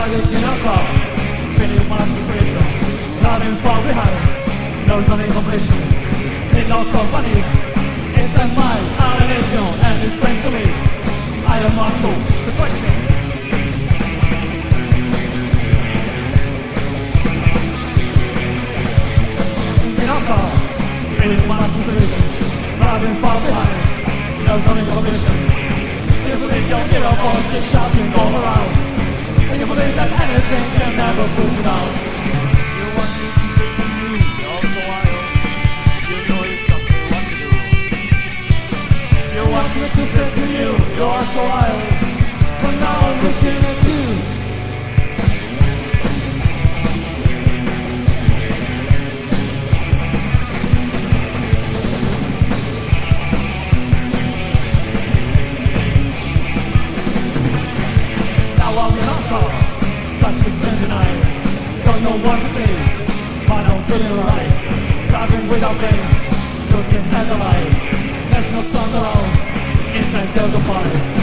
waking up call, feeling much frustration, running far behind, no running completion, in no company, inside my alienation, and it's strange to me, I am muscle, contraction. Feeling much frustration, running far behind, no running completion. You believe your inner voice is shouting all around, and you believe that anything can never put you down. You want me to say to you, you're so wild, you know exactly what to do. You want me to say to you, you're so wild, but now I'm looking at you. Such a strange night, don't know what to say, but I'm feeling right. Driving without pain, looking at the light. There's no sun around, inside there's a fire.